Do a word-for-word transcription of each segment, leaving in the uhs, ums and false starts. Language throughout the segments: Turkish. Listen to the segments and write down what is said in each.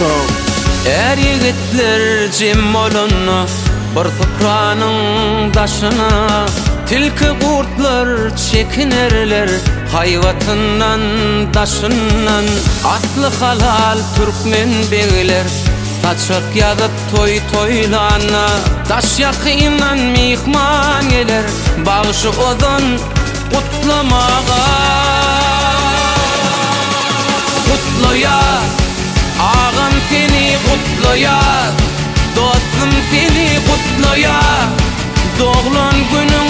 çok. Er yigitler jim bolunna bir fıkranyň daşyna, tilki gurtlar çekinerler hayvatından daşyndan. Atly halal türkmen begiler saçak ýazyp toy toylana, daş ýakyndan mihman geler bagşy ozan gutlamaga. Gutlaýar ağam seni, gutlaýar dostum seni, gutlaýar doğulan günün,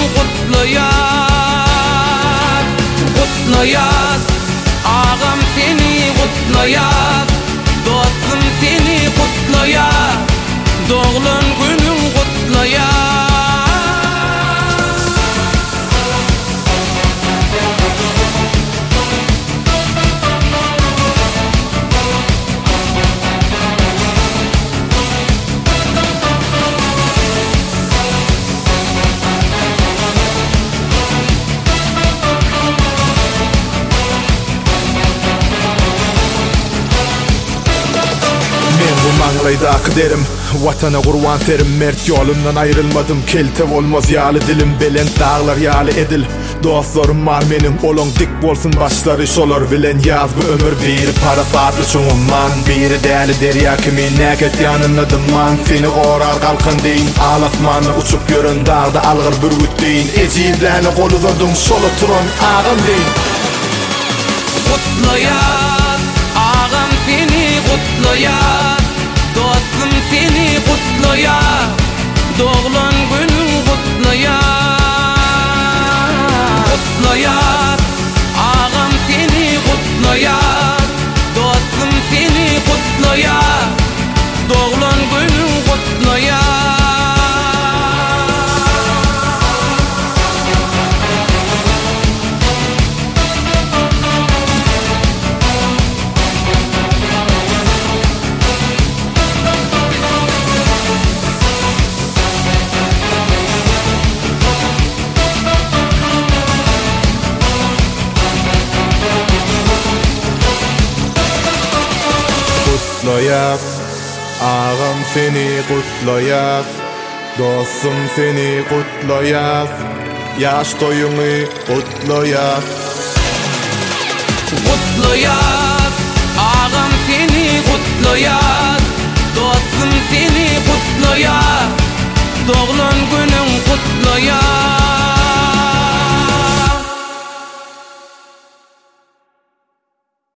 gutlaýar. Gutlaýar ağam seni, gutlaýar dostum seni, gutlaýar doğulan günün, gutlaýar. Manglayda kaderim, vatana gurwan serim, mert yolumdan ayrılmadım, kelte olmaz ýaly dilim, belen dağlar ýaly edil. Dostlarım var menim, olon dik bolsun başlary şolar bilen ýaz bu ömür bir parasatly çoňumman, biri däli derýa kimi näket ýanyna dymman, seni gorar galkyn deýin, alasmany uçup görün dağda algyr bürgüt deýin, ejizläni gol uzadym şola turan ağam deýin. Gutlaýar ağam seni, gutlaýar dostum seni, gutlaýar doğulan günün, gutlaýar. Gutlaýar ağam seni, gutlaýar dostum seni, gutlaýar doğulan günün, gutlaýar. Gutlaýar ağam seni, gutlaýar dostum seni, gutlaýar ýaş toýuňy, gutlaýar. Gutlaýar ağam seni, gutlaýar